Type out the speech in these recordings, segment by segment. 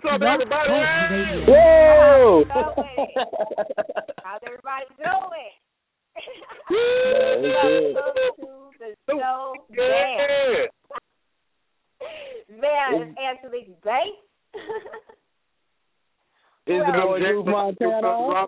up, everybody? Whoa! How's everybody doing? Welcome to the show. Good. Man, it's Angelique Bates. Is the boy Goof Montana?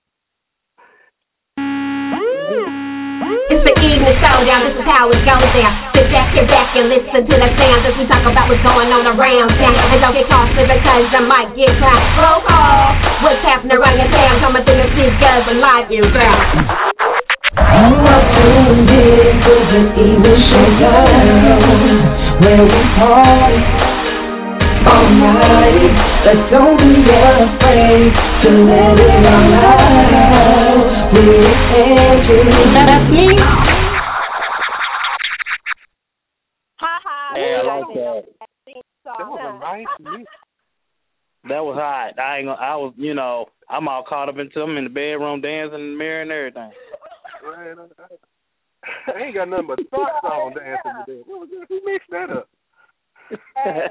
It's the evening showdown, this is how it goes down. Sit back and listen to the sounds as we talk about what's going on around town. And don't get caught because I might get clowned. Roll call, what's happening around your town? Coming through the speakers and live you crowd. You are tuned in to the evening showdown, where we party all night. But don't be afraid to let it all out. We're That's me. Hey, I like that. That was a nice mix. That was hot. I was, I'm all caught up into them in the bedroom dancing in the mirror and everything. Man, I ain't got nothing but socks on dancing today. Who mixed that up? Hey,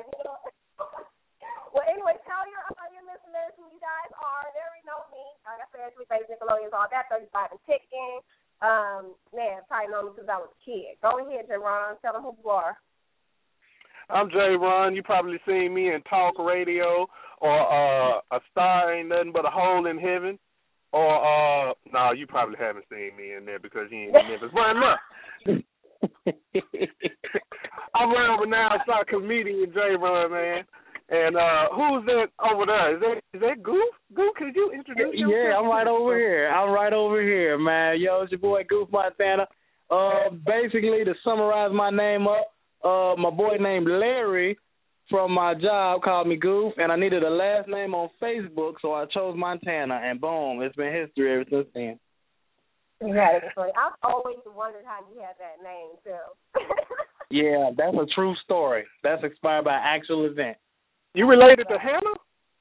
well, anyway, tell your listeners who you guys are. They already know me. Like I said, we face Nickelodeon's all that, 35 and ticking. Man, probably know me since I was a kid. Go ahead, J. Ron. Tell them who you are. I'm J. Ron. You probably seen me in talk radio or A Star Ain't Nothing But a Hole in Heaven. Or, no, you probably haven't seen me in there because you ain't in Memphis. But look, I'm around with now. It's our comedian, J. Ron, man. And who's that over there? Is that Goof? Goof, could you introduce yourself? Yeah, I'm right over here, man. Yo, it's your boy Goof Montana. Basically, to summarize my name up, my boy named Larry from my job called me Goof, and I needed a last name on Facebook, so I chose Montana, and boom, it's been history ever since then. Yeah, it's funny. I've always wondered how you had that name, too. Yeah, that's a true story. That's inspired by actual event. You related to Hannah?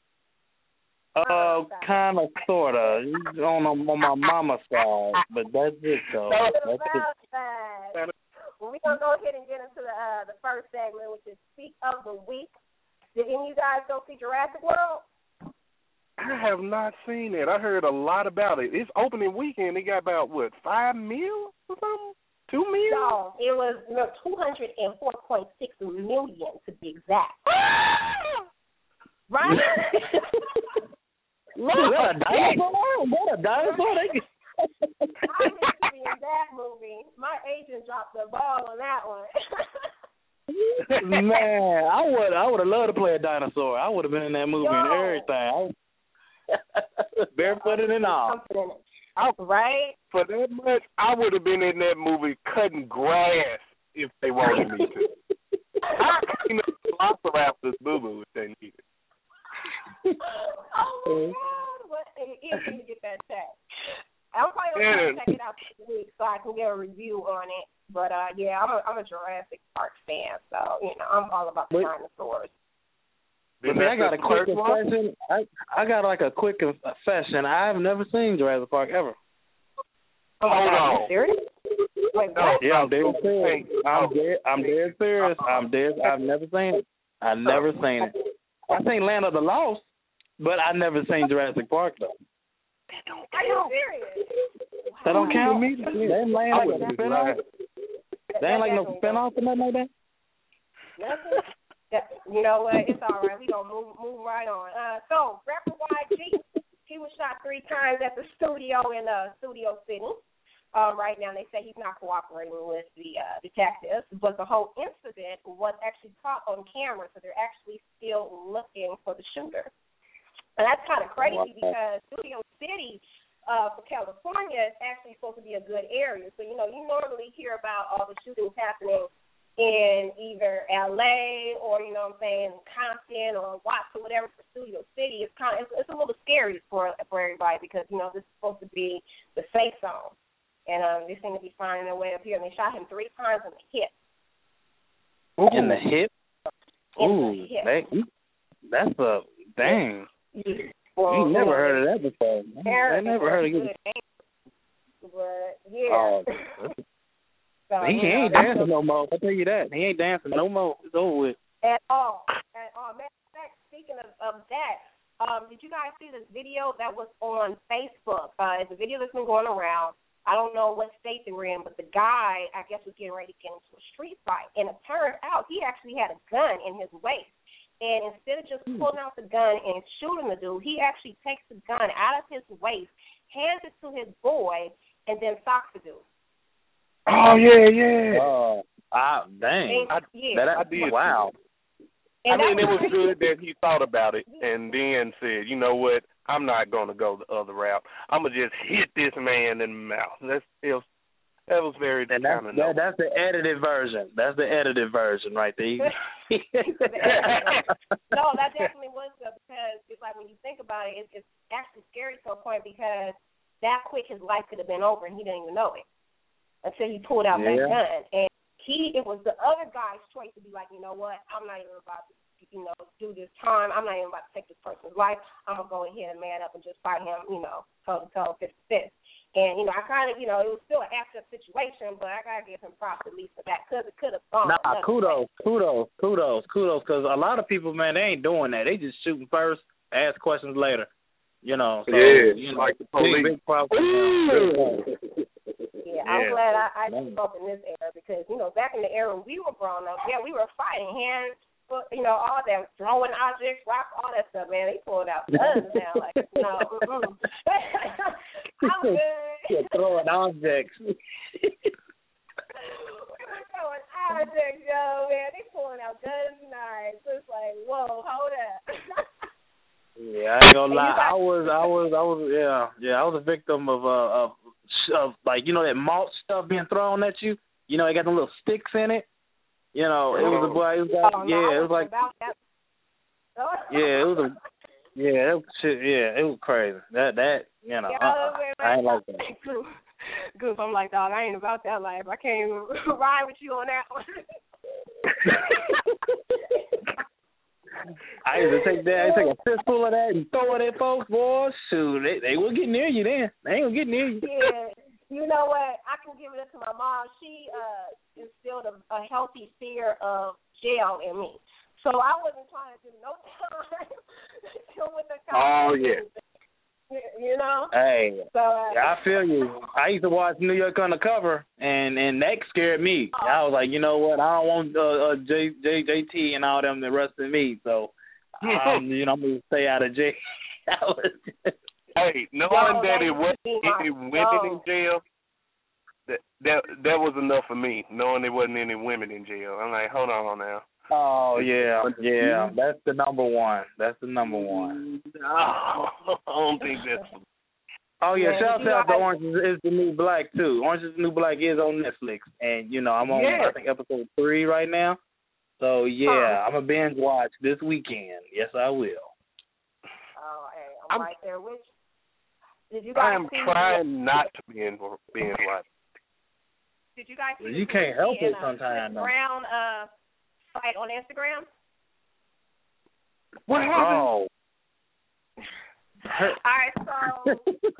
Kind of, sort of. On my mama's side, but that's it, though. That's it. Well, we're going to go ahead and get into the first segment, which is Speak of the Week. Did any of you guys go see Jurassic World? I have not seen it. I heard a lot about it. It's opening weekend. They got about, what, 5 mil or something? 2 mil? No, it was 204.6 million to be exact. Right? Look, what a dinosaur? What a dinosaur? I need to be in that movie. My agent dropped the ball on that one. Man, I would have loved to play a dinosaur. I would have been in that movie and everything. Barefooted and all. Right? For that much, I would have been in that movie cutting grass if they wanted me to. I clean up the Velociraptor's boo-boo if they needed. Oh, my God. What? You need to get that checked. I'm probably going to check it out this week so I can get a review on it. But, yeah, I'm a Jurassic Park fan, so, I'm all about the dinosaurs. I got a quick confession. I got like a quick confession. I've never seen Jurassic Park ever. Hold on. Serious? Wait, what? Yeah, I'm dead serious. I'm dead serious. I've never seen it. I've never seen it. I seen Land of the Lost, but I never seen Jurassic Park though. Are you serious? That don't count. They ain't like a spinoff. They ain't like no spinoff or nothing like that. Nothing. You know what? It's all right. We gonna move right on. So rapper YG, he was shot 3 times at the studio in Studio City. Right now, they say he's not cooperating with the detectives, but the whole incident was actually caught on camera, so they're actually still looking for the shooter. And that's kind of crazy because Studio City for California is actually supposed to be a good area. So, you normally hear about all the shootings happening in either L.A. or, Compton or Watts or whatever for Studio City. It's a little scary for everybody because, this is supposed to be the safe zone. And they seem to be finding their way up here. And they shot him 3 times in the hip. Ooh. In the hip? In the hip. That's a dang. Well, you never heard of that before. I never heard of it. But, yeah. So, he ain't dancing no more. I'll tell you that. He ain't dancing no more. It's over with. At all. Matter of fact, speaking of of that, did you guys see this video that was on Facebook? It's a video that's been going around. I don't know what state they were in, but the guy, I guess, was getting ready to get into a street fight. And it turned out he actually had a gun in his waist. And instead of just pulling out the gun and shooting the dude, he actually takes the gun out of his waist, hands it to his boy, and then socks the dude. Oh, yeah. Oh, dang. I did. Wow. And it was good that he thought about it and then said, you know what, I'm not going to go the other route. I'm going to just hit this man in the mouth. That was very and that's the edited version. That's the edited version right there. No, that definitely was good because it's like when you think about it, it's actually scary to a point because that quick his life could have been over and he didn't even know it until he pulled out that gun. And it was the other guy's choice to be like, you know what, I'm not even about to, do this time. I'm not even about to take this person's life. I'm going to go ahead and man up and just fight him, toe-to-toe, fist-to-fist. And, I kind of, it was still an active situation, but I got to give him props at least for that because it could have gone. Nah, kudos, because a lot of people, man, they ain't doing that. They just shooting first, ask questions later. So, like the police. Big props for them. Yeah, I'm glad I grew up in this era because, back in the era when we were growing up, we were fighting hands, all that, throwing objects, rocks, all that stuff, man. They pulled out guns now. Like, no. I'm good. You're throwing objects. We were throwing objects, man. They pulling out guns and knives. So it's like, whoa, hold up. Yeah, I ain't gonna lie. I was a victim of like that malt stuff being thrown at you. It got them little sticks in it. It was a boy. It was like it was crazy. That I ain't like that. Goose, I'm like, dog, I ain't about that life. I can't even ride with you on that one. I used to take a fistful of that and throw it at folks, boy. Shoot, they will get near you then. They ain't gonna get near you. Yeah. You know what? I can give it up to my mom. She instilled a healthy fear of jail in me. So I wasn't trying to do no time with the cops. Oh, yeah. Hey, so, I feel you. I used to watch New York Undercover, and that scared me. I was like, you know what? I don't want JT and all them arresting me, so I'm going to stay out of jail. Hey, knowing that it wasn't any women in jail, that was enough for me. Knowing there wasn't any women in jail, I'm like, hold on now. Oh yeah, that's the number one. No, I don't think that's. Oh yeah, shout out to Orange is the New Black too. Orange is the New Black is on Netflix, and I'm on I think episode 3 right now. So I'm a binge watch this weekend. Yes, I will. Oh, hey, I'm right there with you. Did you guys? I am trying not to binge watch. Did you guys? Well, you can't help it sometimes. Brown fight on Instagram. What happened? Oh. All right, so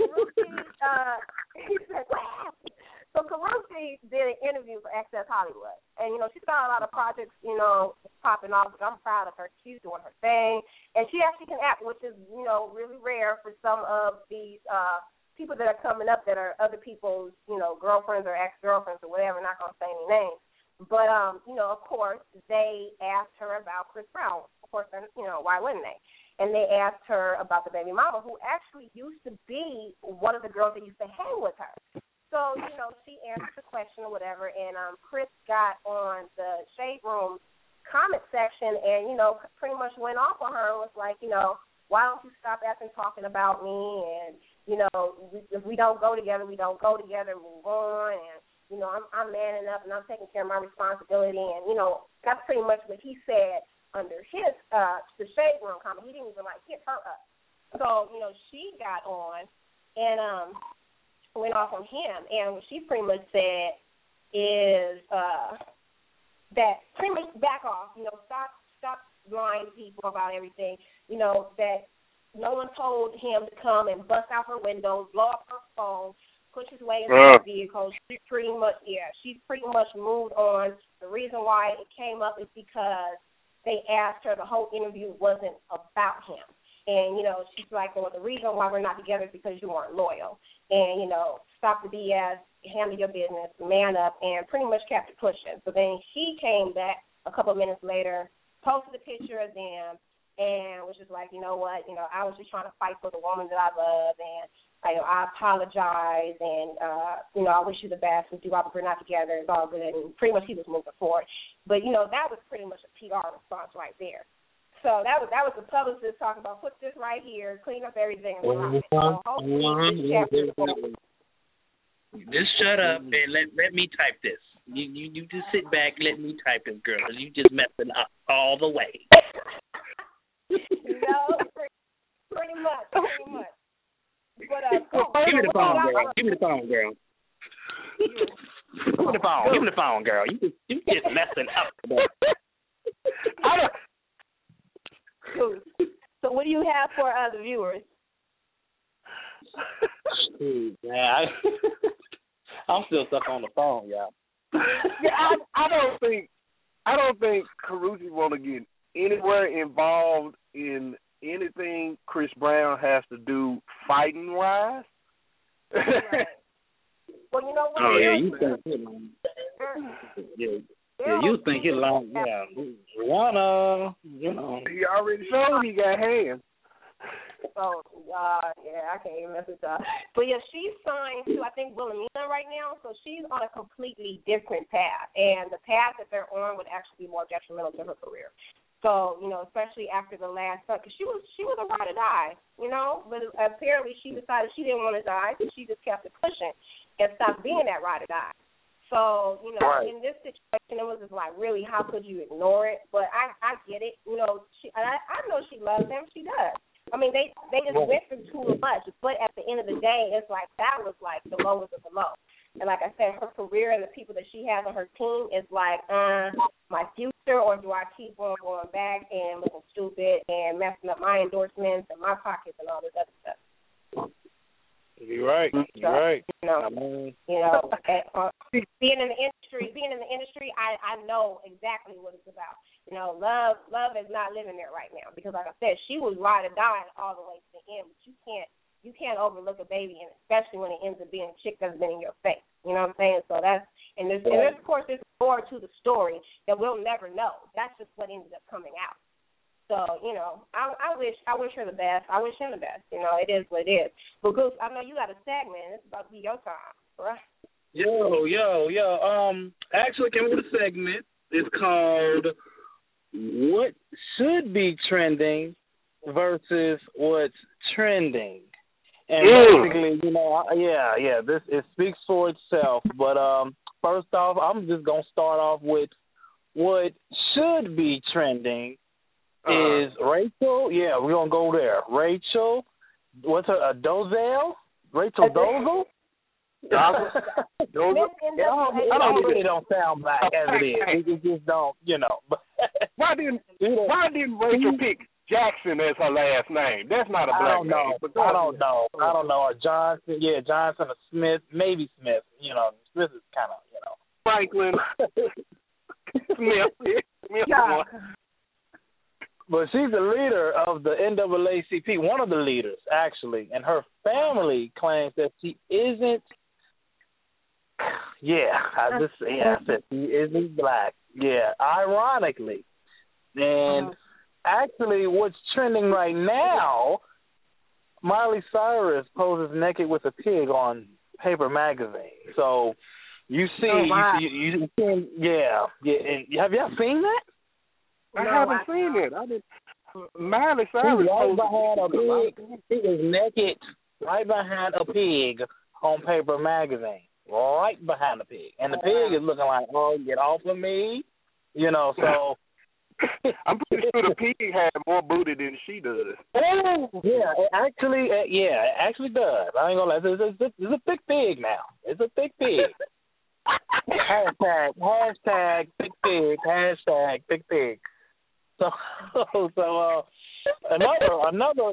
Karuchi did an interview for Access Hollywood, and she's got a lot of projects popping off. I'm proud of her. She's doing her thing, and she actually can act, which is really rare for some of these people that are coming up that are other people's girlfriends or ex-girlfriends or whatever. Not gonna say any names. But, of course, they asked her about Chris Brown. Of course, why wouldn't they? And they asked her about the baby mama, who actually used to be one of the girls that used to hang with her. So, she answered the question or whatever, and Chris got on the Shade Room comment section and, pretty much went off on her and was like, why don't you stop talking about me? And, if we don't go together, we don't go together, move on. And, I'm manning up and I'm taking care of my responsibility. And, that's pretty much what he said under his, the Shade Room comment. He didn't even, hit her up. So, she got on and went off on him. And what she pretty much said is that pretty much back off, stop lying to people about everything, that no one told him to come and bust out her windows, blow up her phone, push his way into the vehicle. She's pretty much moved on. The reason why it came up is because they asked her, the whole interview wasn't about him. And, she's like, well, the reason why we're not together is because you weren't loyal. And, stop the BS, handle your business, man up, and pretty much kept it pushing. So then she came back a couple of minutes later, posted a picture of them, and was just like, you know what, I was just trying to fight for the woman that I love, and I apologize, and, I wish you the best. We're not together. It's all good. And pretty much he was moving forward. But, that was pretty much a PR response right there. So that was the publicist talking about, put this right here, clean up everything. So hopefully this chapter just shut up and let me type this. You just sit back, let me type this, girl. You just messing up all the way. Pretty much. But, give me the phone, girl. Give me the phone, girl. Give me the phone, girl. You just messing up. So what do you have for the viewers? Man, I'm still stuck on the phone, y'all. Yeah, I don't think Karrueche want to get anywhere involved in anything Chris Brown has to do fighting wise. Right. Well, you know what? Oh yeah, you think you think he long? Yeah, Rihanna. He already showed he got hands. Oh, yeah, I can't even mess with that. But, yeah, she's signed to, I think, Wilhelmina right now, so she's on a completely different path. And the path that they're on would actually be more detrimental to her career. So, especially after the last, because she was a ride or die, but apparently she decided she didn't want to die, so she just kept it pushing and stopped being that ride or die. So, right. In this situation, it was just like, really, how could you ignore it? But I get it. I know she loves him. She does. I mean, they just went through too much. But at the end of the day, it's like that was like the lowest of the low. And like I said, her career and the people that she has on her team is like, my future, or do I keep on going back and looking stupid and messing up my endorsements and my pockets and all this other stuff? You're right. You're right. Being in the industry, I know exactly what it's about. Love is not living there right now because, like I said, she was ride or die all the way to the end. But you can't overlook a baby, and especially when it ends up being a chick that's been in your face. You know what I'm saying? So there's of course there's more to the story that we'll never know. That's just what ended up coming out. So, I wish her the best. I wish him the best. It is what it is. But, Goose, I know you got a segment. It's about to be your time, right? Yo. Actually, came with a segment. It's called What Should Be Trending versus What's Trending. And basically, it speaks for itself. But first off, I'm just going to start off with what should be trending. Is Rachel? Yeah, we're gonna go there. Rachel, what's her? Dozell? Rachel Dozel? I don't sound black as it is. It just don't, Why didn't Rachel pick Jackson as her last name? That's not a black name. I don't know. Or Johnson? Yeah, Johnson or Smith? Maybe Smith. Smith is kind of, Franklin. Smith. Yeah. But she's the leader of the NAACP, one of the leaders, actually, and her family claims that she isn't. I said she isn't black. Yeah, ironically. And actually, what's trending right now, Miley Cyrus poses naked with a pig on Paper Magazine. So you see, you and have y'all seen that? I haven't seen it. I didn't. Miley Cyrus He was naked right behind a pig on Paper Magazine. Right behind the pig. And the pig is looking like, get off of me. So. I'm pretty sure the pig had more booty than she does. It actually does. I ain't gonna lie. It's a big pig now. It's a big pig. hashtag big pig. Hashtag big pig. So another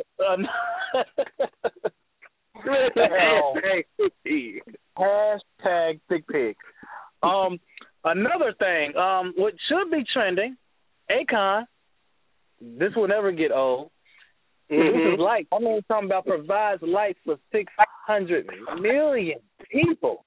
hashtag big pig. Another thing, what should be trending, Akon this will never get old. This is light. I mean, talking about provides light for 600 million people.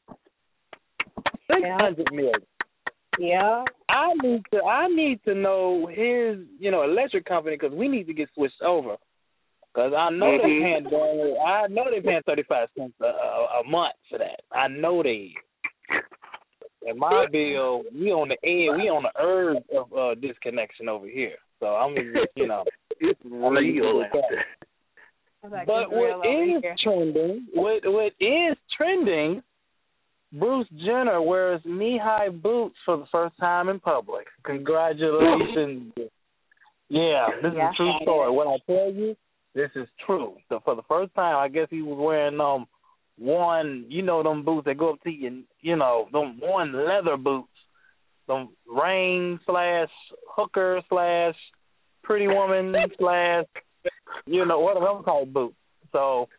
600 million. Yeah. I need to know his, electric company, because we need to get switched over. Because I know they're paying 35 cents a month for that. I know they. And my bill, we on the edge, we on the urge of disconnection over here. So I'm just, it's real. But what is trending? Bruce Jenner wears knee-high boots for the first time in public. Congratulations. Yeah, this is a true story. What I tell you, this is true. So for the first time, I guess he was wearing them boots that go up to you, them one leather boots, them rain/hooker/ pretty woman / what are them called boots. So,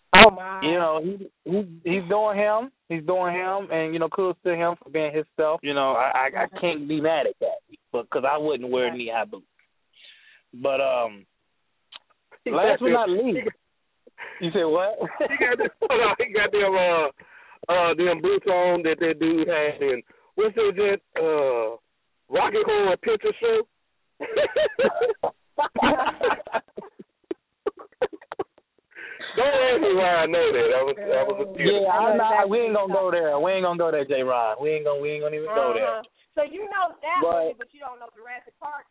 he's doing him. He's doing him, and, kudos to him for being himself. I can't be mad at that, because I wouldn't wear knee-high boots. But last but not least, you said what? He got them boots on that dude had, and what's that Rocky Horror Picture Show? Don't ask me why I know that. I was a kid. Yeah, we ain't gonna go there. We ain't gonna go there, J. Rod. We ain't gonna even go there. So you know that movie, but you don't know Jurassic Park.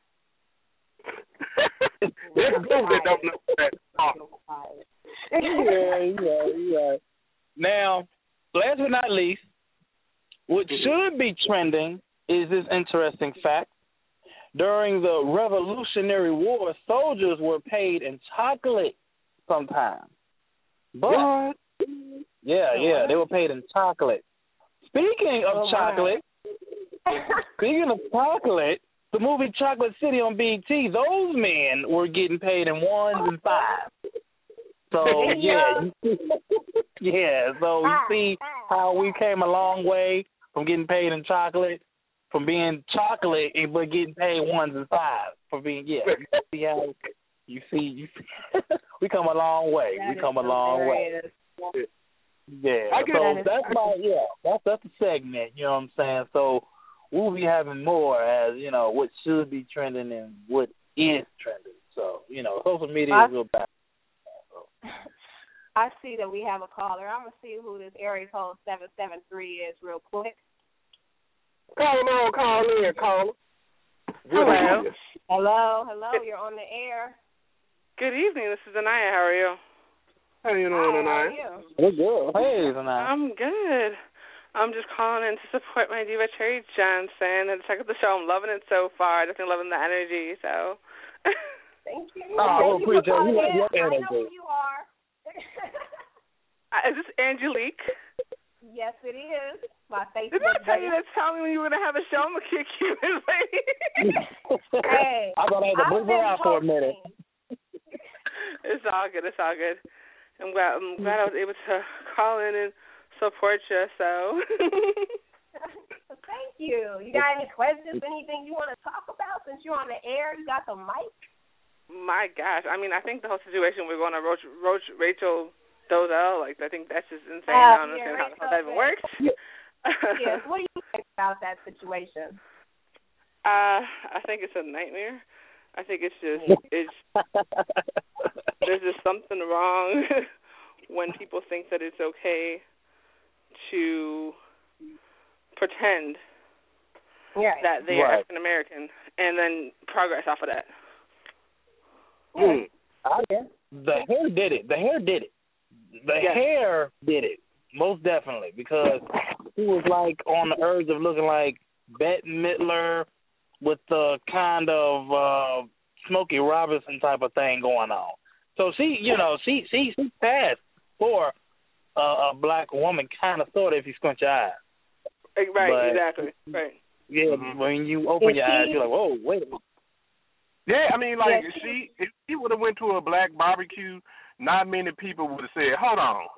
There's a group that don't know Jurassic Park. Yeah. Now, last but not least, what should be trending is this interesting fact. During the Revolutionary War, soldiers were paid in chocolate sometimes. But, they were paid in chocolate. Speaking of chocolate, the movie Chocolate City on BET, those men were getting paid in 1s and 5s. So, so you see how we came a long way from getting paid in chocolate, from being chocolate, but getting paid 1s and 5s for being, you see how, you see, we come a long way. Yeah, so that's the segment, you know what I'm saying? So we'll be having more as, what should be trending and what is trending. So, social media is real bad. I see that we have a caller. I'm going to see who this area code 773 is real quick. Call in, caller. Hello, you're on the air. Good evening, this is Anaya. How are you? How you doing, Anaya? We're good. Hey, Anaya. I'm good. I'm just calling in to support my diva Cherry Johnson and check out the show. I'm loving it so far. Definitely loving the energy, so. Thank you. Oh, Thank you for calling in. I know who you are. Is this Angelique? Yes, it is. My Facebook. Didn't I tell you to tell me when you were going to have a show? I'm going to kick you in, lady. Hey. I thought I had to bring her out for a minute. It's all good. I'm glad I was able to call in and support you, so. Thank you. You got any questions, anything you want to talk about since you're on the air? You got the mic? My gosh. I mean, I think the whole situation we're going to Rachel Dolezal, I think that's just insane. I don't understand how that even works. Yes. What do you think about that situation? I think it's a nightmare. I think it's there's just something wrong when people think that it's okay to pretend that they are African American and then progress off of that. The hair did it. The hair did it, most definitely, because he was on the urge of looking like Bette Midler with the kind of Smokey Robinson type of thing going on. So she passed for a black woman, kind of, sort of, if you squint your eyes. Right, but, exactly. Right. Yeah, when you open your eyes, you're like, whoa, wait a minute. Yeah, I mean, if she would have went to a black barbecue, not many people would have said, hold on,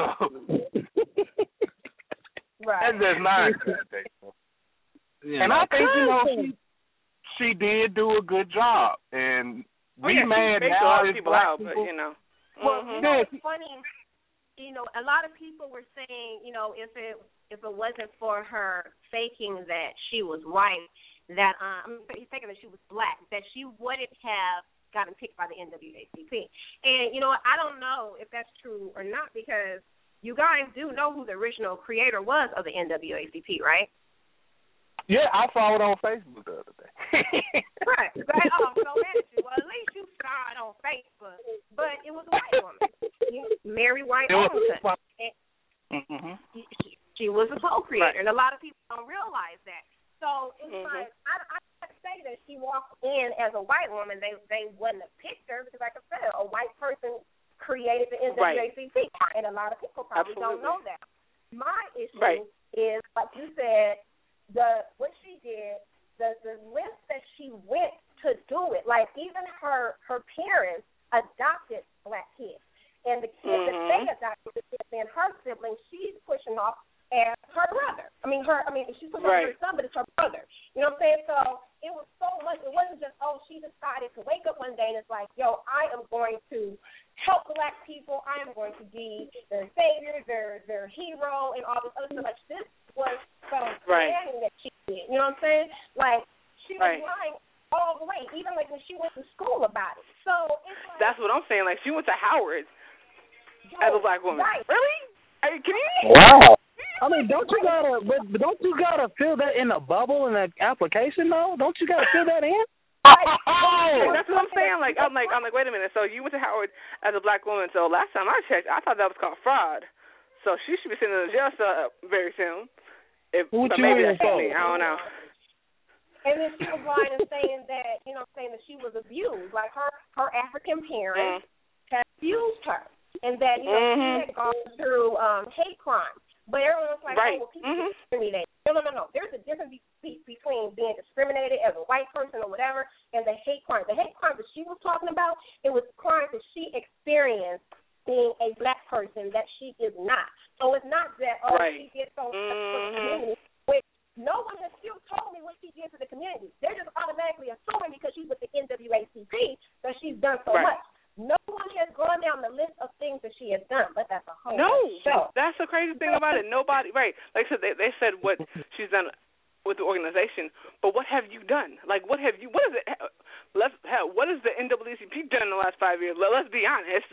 Right. That's just nonsense. And I think, she did do a good job. And we mad now. A lot of people out, but you know. Well, you know, it's funny. You know, a lot of people were saying, you know, if it wasn't for her faking that she was white, that faking that she was black, that she wouldn't have gotten picked by the NAACP. And you know, I don't know if that's true or not, because you guys do know who the original creator was of the NAACP, right? Yeah, I saw it on Facebook the other day. Right. Oh, so well, at least you saw it on Facebook. But it was a white woman, Mary White Arlington. She was a co-creator, and a lot of people don't realize that. So it's like I can't say that she walked in as a white woman. They wouldn't have picked her because, like I said, a white person created the NAACP, and a lot of people probably don't know that. My issue is, like you said, what she did, the length that she went to do it. Like, even her parents adopted black kids, and the kids that they adopted and her siblings, she's pushing off as her brother. She's pushing off her son, but it's her brother. You know what I'm saying? So it was so much. It wasn't just, she decided to wake up one day and it's like, yo, I am going to help black people. I am going to be their savior, their hero, and all this other stuff. Like, this was some planning that she did. You know what I'm saying? Like, she was lying all the way, even like when she went to school about it. So it's like, that's what I'm saying. Like, she went to Howard as a black woman. Right. Really? Can you? Wow. I mean, don't you gotta fill that in a bubble in an application though? Don't you gotta fill that in? That's what I'm saying. Like, I'm like, wait a minute. So you went to Howard as a black woman. So last time I checked, I thought that was called fraud. So she should be sitting in the jail cell very soon. Maybe that's me. I don't know. And then she was lying and saying that, saying that she was abused. Like, her African parents had abused her, and that she had gone through hate crime. But everyone was like, oh, well, people discriminate. No. There's a difference between being discriminated as a white person or whatever and the hate crime. The hate crime that she was talking about, it was crimes that she experienced being a black person that she is not. So it's not that, she did so much for the community, which no one has still told me what she did for the community. They're just automatically assuming because she's with the NAACP that she's done so much. No one has gone down the list of things that she has done, but that's a whole show. That's the crazy thing about it. Nobody, like I said, they said what she's done with the organization, but what have you done? Like, what is it? What has the NAACP done in the last 5 years? Let's be honest.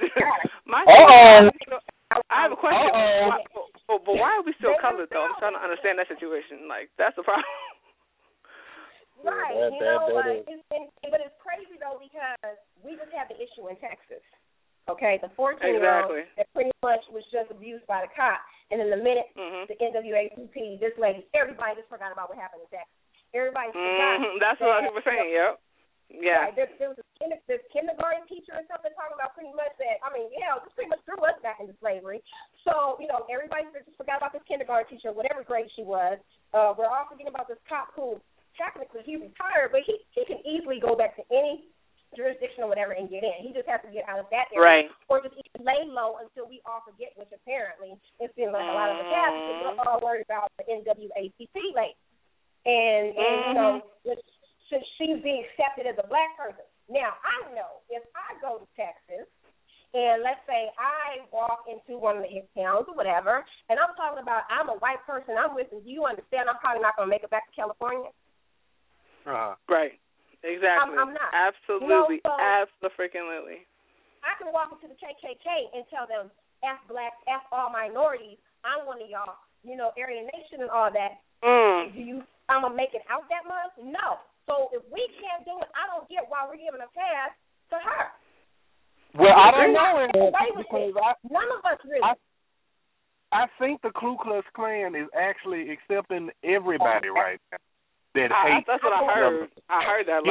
I have a question. But why are we still colored, though? I'm trying to understand that situation. Like, that's the problem. Right, but it's crazy though because we just had the issue in Texas. Okay, the 14-year-old that pretty much was just abused by the cop, and in the minute the NAACP, this lady, everybody just forgot about what happened in Texas. Everybody forgot. That's what people were saying. Yep. Yeah. Right, there was this kindergarten teacher or something talking about pretty much that. This pretty much threw us back into slavery. So everybody just forgot about this kindergarten teacher, whatever grade she was. We're all forgetting about this cop who. Technically, he retired, but he can easily go back to any jurisdiction or whatever and get in. He just has to get out of that area. Or just lay low until we all forget, which apparently it seems like a lot of us have, because we're all worried about the NAACP lady. And should she be accepted as a black person? Now, I know if I go to Texas, and let's say I walk into one of the towns or whatever, and I'm talking about I'm a white person, I'm with you, do you understand I'm probably not going to make it back to California? Right. Exactly. I'm not. Absolutely. Absolutely. I can walk into the KKK and tell them, F blacks, F all minorities, I'm one of y'all, Aryan Nation and all that. I'm going to make it out that much? No. So if we can't do it, I don't get why we're giving a pass to her. Well, I don't know. None of us really. I think the Ku Klux Klan is actually accepting everybody right now. That's what I heard. I heard that.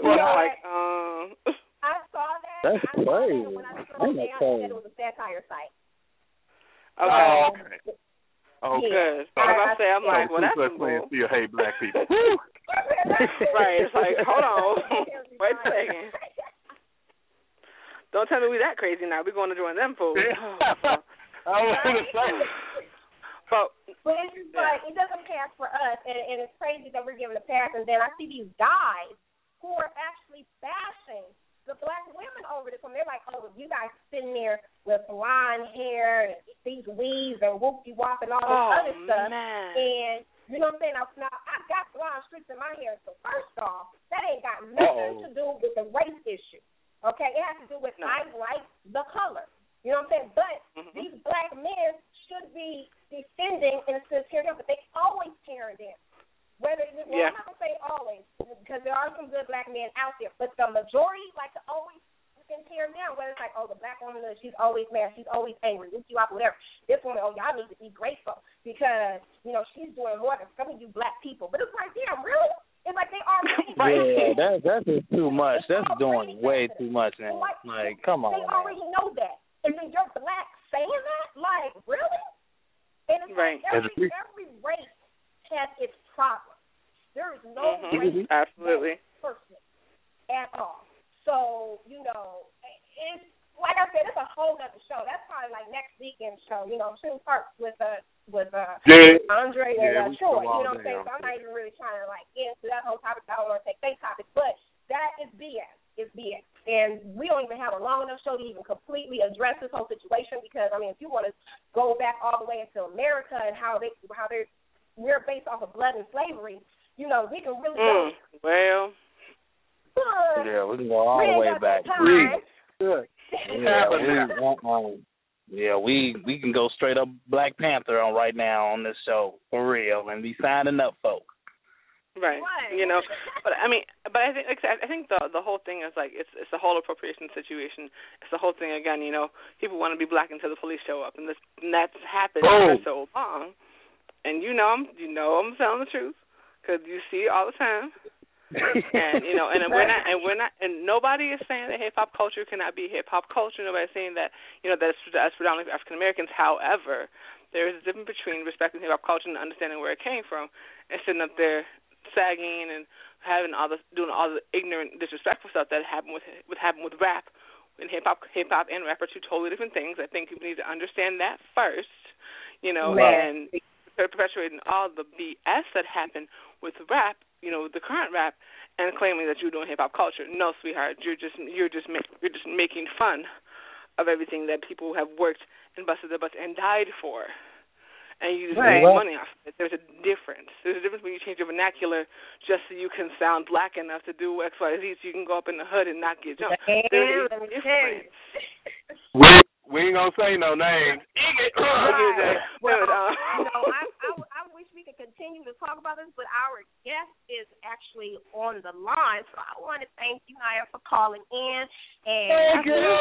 I saw that. That's crazy. When I saw it was a satire site. Okay. Oh, good. I'm like, well, that's cool. Still hate black people. Right. It's like, hold on. Wait a second. Don't tell me we that crazy now. We're going to join them fools. I was going to say. But it's just like, it doesn't pass for us, and it's crazy that we're giving a pass, and then I see these guys who are actually bashing the black women over this one. They're like, oh, you guys sitting there with blonde hair and these weaves and whoopty-wop and all this other stuff. Man. And, you know what I'm saying? Now, I got blonde streaks in my hair, so first off, that ain't got nothing to do with the race issue. Okay? It has to do with I like the color. You know what I'm saying? But these black men should be defending and tearing down, but they always tearing down. I'm not going to say always, because there are some good black men out there, but the majority like to always tear down, whether it's like, oh, the black woman, she's always mad, she's always angry, whatever. This woman, oh, y'all need to be grateful because, you know, she's doing more than some of you black people. But it's like, damn, really? It's like they already that's just too much. That's doing way too much now. Like, come on. They already know that. And then you're black saying that? Like, really? And it's like every race has its problem. There is no race absolutely person at all. So, you know, it's like I said, it's a whole other show. That's probably like next weekend's show. You know, Shooting Parks with Andre and Troy. You know what I'm saying? So I'm not even really trying to like get into that whole topic. I don't want to take their topic, but that is BS. It's BS. And we don't even have a long enough show to even completely address this whole situation because, I mean, if you want to go back all the way into America and how we're based off of blood and slavery, you know, we can really go. Well. Yeah, we can go all the way back. We can go straight up Black Panther on right now on this show for real and be signing up, folks. Right. You know, but I think the whole thing is like it's a whole appropriation situation. It's the whole thing again. You know, people want to be black until the police show up, and that's happened for so long. And you know I'm telling the truth because you see it all the time. And you know, and we're not, and nobody is saying that hip hop culture cannot be hip hop culture. Nobody's saying that, you know, that's predominantly African Americans. However, there is a difference between respecting hip hop culture and understanding where it came from, and sitting up there sagging and doing all the ignorant, disrespectful stuff that happened with rap. And hip hop and rap are two totally different things. I think people need to understand that first, you know, and perpetuating all the BS that happened with rap, you know, the current rap, and claiming that you're doing hip hop culture. No, sweetheart, you're just making fun of everything that people have worked and busted their butts and died for, and you just make money off of it. There's a difference. There's a difference when you change your vernacular just so you can sound black enough to do X, Y, Z, so you can go up in the hood and not get jumped. There's a difference. We ain't gonna say no names. I wish we could continue to talk about this, but our guest is actually on the line, so I want to thank you, Naya, for calling in. And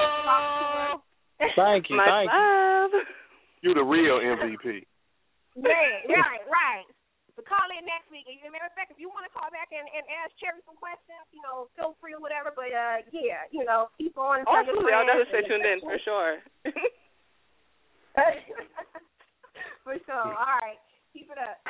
Thank you. You're the real MVP. Right. So call in next week. As a matter of fact, if you want to call back and ask Cherry some questions, you know, feel free or whatever. But you know, keep on. Absolutely, I'll definitely stay tuned in for sure. For sure. All right, keep it up.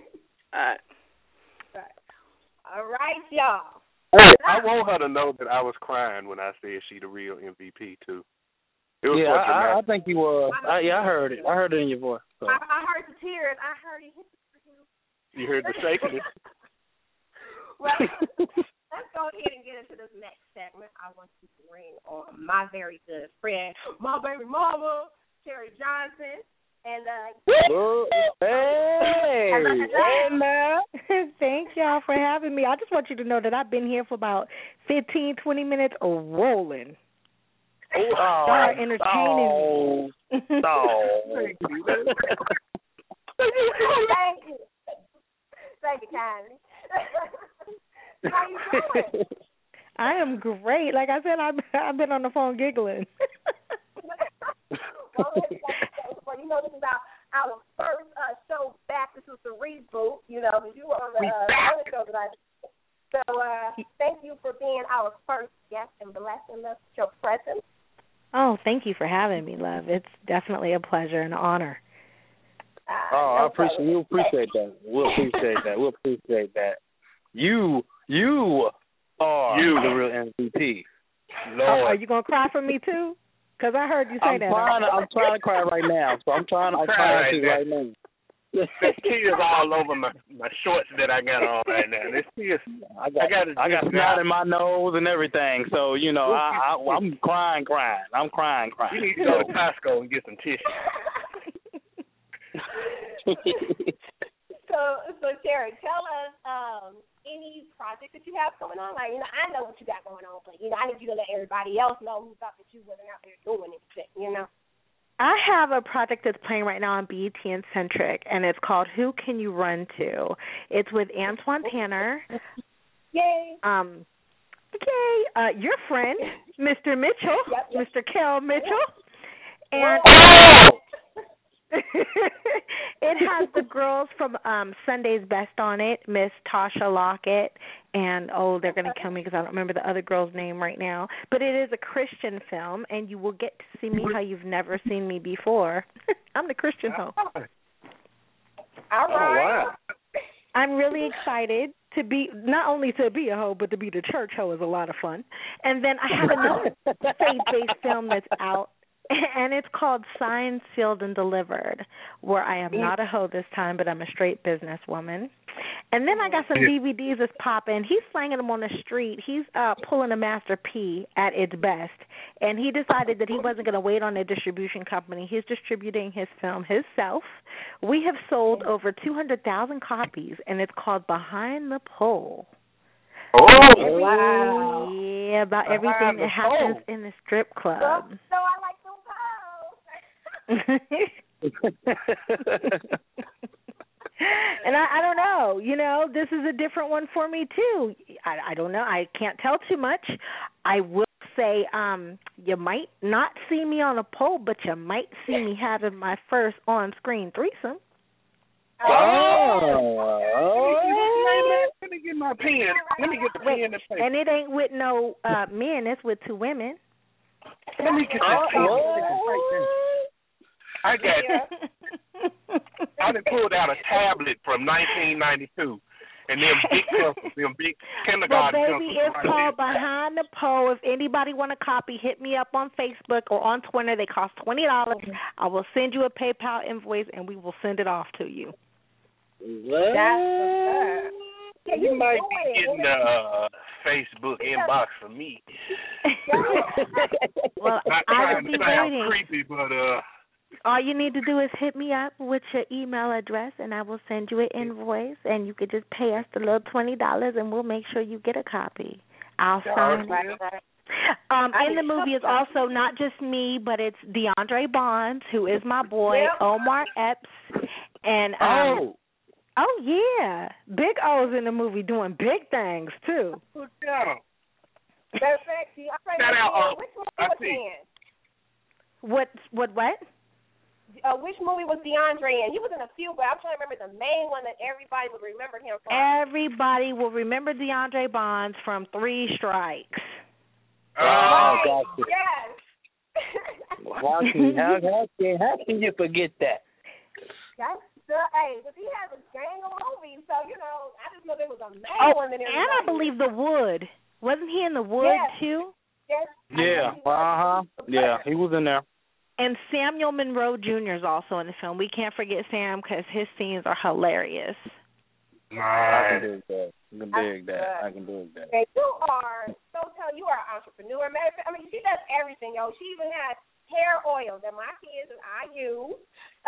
All right, y'all. I want her to know that I was crying when I said she the real MVP too. It was I think you were. I heard it. I heard it in your voice. So. I heard the tears. I heard it. You heard the shaking. Well, let's go ahead and get into this next segment. I want to bring on my very good friend, my baby mama, Cherry Johnson. And hey man. Thank y'all for having me. I just want you to know that I've been here for about 15, 20 minutes rolling. Y'all are entertaining me. Thank you. Thank you kindly. How you doing? I am great. Like I said, I've been on the phone giggling. Well, you know, this is our first show back. This was the reboot, you know, because you were on the other show that I did. So thank you for being our first guest and blessing us with your presence. Oh, thank you for having me, love. It's definitely a pleasure and an honor. I appreciate that. We'll appreciate that. You are the real MVP. Lord. Are you gonna cry for me too? Because I heard you say that. I'm trying to cry right now. So I'm trying to right now. There's tears all over my shorts that I got on right now. There's tears. I got snot in my nose and everything. So I'm crying. I'm crying. You need to go to Costco and get some tissue. So Terry, tell us any projects that you have going on. Like, I know what you got going on, but I need you to let everybody else know who thought that you wasn't out there doing anything. I have a project that's playing right now on BET and Centric, and it's called Who Can You Run To? It's with Antoine Tanner. Yay. Yay. Your friend, Mr. Mitchell, yep. Mr. Kel Mitchell. And it has the girls from Sunday's Best on it, Miss Tasha Lockett, and, they're going to kill me because I don't remember the other girl's name right now. But it is a Christian film, and you will get to see me how you've never seen me before. I'm the Christian hoe. All right. Wow. I'm really excited to be, not only to be a hoe, but to be the church hoe is a lot of fun. And then I have another faith-based film that's out, and it's called Signed, Sealed, and Delivered, where I am not a hoe this time, but I'm a straight businesswoman. And then I got some DVDs that's popping. He's slanging them on the street. He's pulling a Master P at its best. And he decided that he wasn't going to wait on a distribution company. He's distributing his film himself. We have sold over 200,000 copies, and it's called Behind the Pole. Oh, wow. Yeah, about everything that happens in the strip club. So I like those. And I don't know, this is a different one for me too. I don't know. I can't tell too much. I will say you might not see me on a pole, but you might see me having my first on-screen threesome. Let me get my pen. Let me get the pen to say. And it ain't with no men. It's with two women. Let me get the pen. I got I done pulled out a tablet from 1992. And them big pencils, them big kindergarten pencils. Well, baby, it's called Behind the Pole. If anybody want a copy, hit me up on Facebook or on Twitter. They cost $20. I will send you a PayPal invoice, and we will send it off to you. What? That's what's you might be getting a Facebook inbox from me. Well, I will be waiting. Creepy, but all you need to do is hit me up with your email address, and I will send you an invoice, and you could just pay us the little $20, and we'll make sure you get a copy. I'll sign it. In the movie is also not just me, but it's DeAndre Bonds, who is my boy, Omar Epps, and oh yeah, Big O's in the movie doing big things too. Yeah. Shout out. What? Which movie was DeAndre in? He was in a few, but I'm trying to remember the main one that everybody would remember him from. Everybody will remember DeAndre Bonds from Three Strikes. Oh, gotcha. Yes. How can you forget that? Hey, but he has a gang of movies, so, I just know there was a main one. And I believe The Wood. Wasn't he in The Wood, too? Yes. Yeah, Yeah, he was in there. And Samuel Monroe Jr. is also in the film. We can't forget Sam because his scenes are hilarious. I can dig that. And you are an entrepreneur. I mean, she does everything, yo. She even has hair oil that my kids and I use.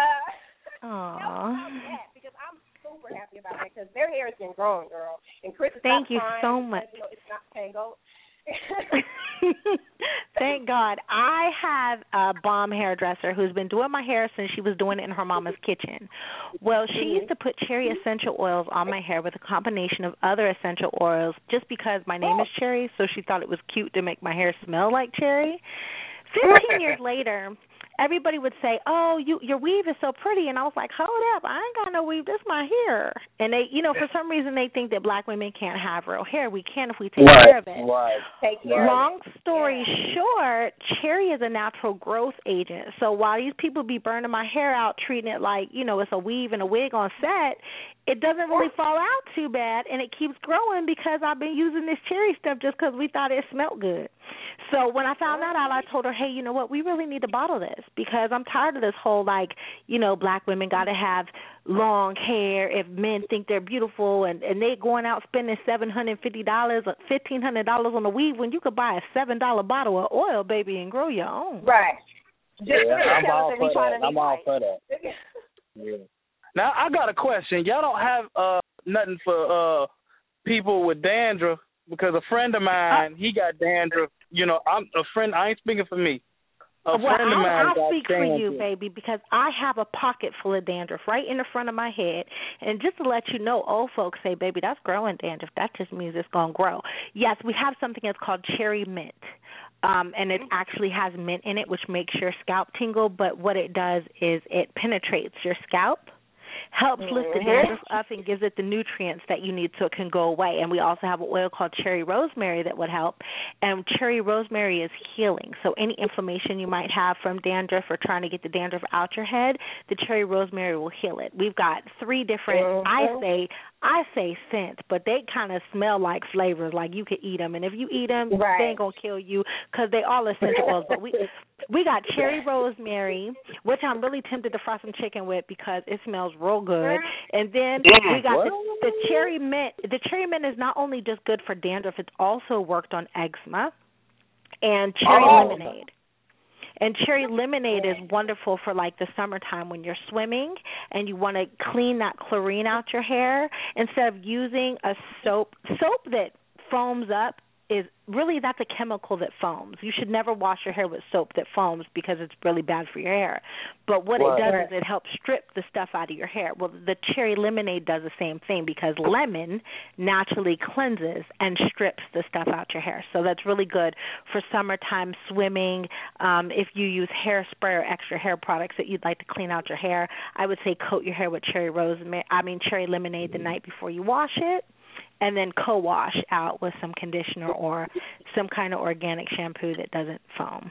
Because I'm super happy about that because their hair has been growing, girl. And Chris is Thank you so much. It's not tangled. Thank God. I have a bomb hairdresser who's been doing my hair since she was doing it in her mama's kitchen. Well, she used to put cherry essential oils on my hair with a combination of other essential oils just because my name is Cherry, so she thought it was cute to make my hair smell like cherry. 15 years later, everybody would say, "Oh, your weave is so pretty," and I was like, "Hold up, I ain't got no weave. This my hair." And they, for some reason, they think that black women can't have real hair. We can if we take care of it. Right. Long story short, cherry is a natural growth agent. So while these people be burning my hair out, treating it like it's a weave and a wig on set, it doesn't really fall out too bad, and it keeps growing because I've been using this cherry stuff just because we thought it smelled good. So when I found that out, I told her, hey, you know what, we really need to bottle this because I'm tired of this whole, like, you know, black women got to have long hair if men think they're beautiful and they going out spending $750 or $1,500 on the weave when you could buy a $7 bottle of oil, baby, and grow your own. Right. I'm all for that. Yeah. Now, I got a question. Y'all don't have nothing for people with dandruff because a friend of mine, he got dandruff. You know, I'm a friend. I ain't speaking for me. Friend of mine I'll speak for you, baby, because I have a pocket full of dandruff right in the front of my head. And just to let you know, old folks say, baby, that's growing dandruff. That just means it's going to grow. Yes, we have something that's called cherry mint. And it actually has mint in it, which makes your scalp tingle. But what it does is it penetrates your scalp, helps lift the dandruff up, and gives it the nutrients that you need so it can go away. And we also have an oil called cherry rosemary that would help. And cherry rosemary is healing. So any inflammation you might have from dandruff or trying to get the dandruff out your head, the cherry rosemary will heal it. We've got 3 different, I say scents, but they kind of smell like flavors, like you could eat them. And if you eat them, they ain't going to kill you because they all essential oils. But we got cherry rosemary, which I'm really tempted to fry some chicken with because it smells real good. And then we got the cherry mint. The cherry mint is not only just good for dandruff, it's also worked on eczema and cherry lemonade. And cherry lemonade is wonderful for, like, the summertime when you're swimming and you want to clean that chlorine out your hair. Instead of using a soap that foams up, is really, that's a chemical that foams. You should never wash your hair with soap that foams because it's really bad for your hair. But what it does is it helps strip the stuff out of your hair. Well, the cherry lemonade does the same thing because lemon naturally cleanses and strips the stuff out your hair. So that's really good for summertime swimming. If you use hairspray or extra hair products that you'd like to clean out your hair, I would say coat your hair with cherry lemonade the night before you wash it. And then co-wash out with some conditioner or some kind of organic shampoo that doesn't foam.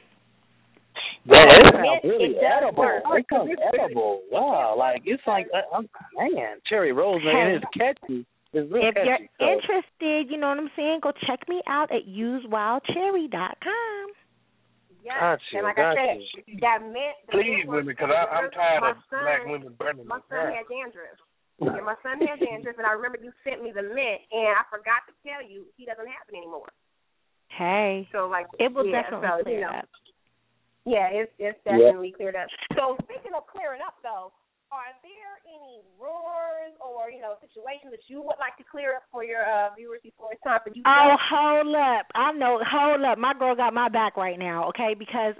Yeah, it sounds really edible. It comes edible. Wow, like it's like, man, cherry rosemary is catchy. It's real catchy. If you're interested, you know what I'm saying, go check me out at usewildcherry.com. Yeah, and like I said, that mint. Please, women, because I'm tired of black women burning my son had dandruff. Yeah, my son has dandruff, and I remember you sent me the mint, and I forgot to tell you he doesn't have it anymore. Hey, so like it will definitely clear up. Yeah, it's definitely cleared up. So speaking of clearing up, though, are there any rumors or situations that you would like to clear up for your viewers before it's time for you? Oh, hold up! Hold up! My girl got my back right now, okay? Because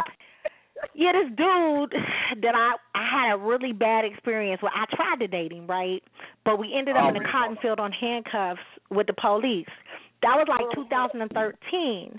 yeah, this dude that I had a really bad experience with. I tried to date him, right? But we ended up in a cotton field on handcuffs with the police. That was like 2013.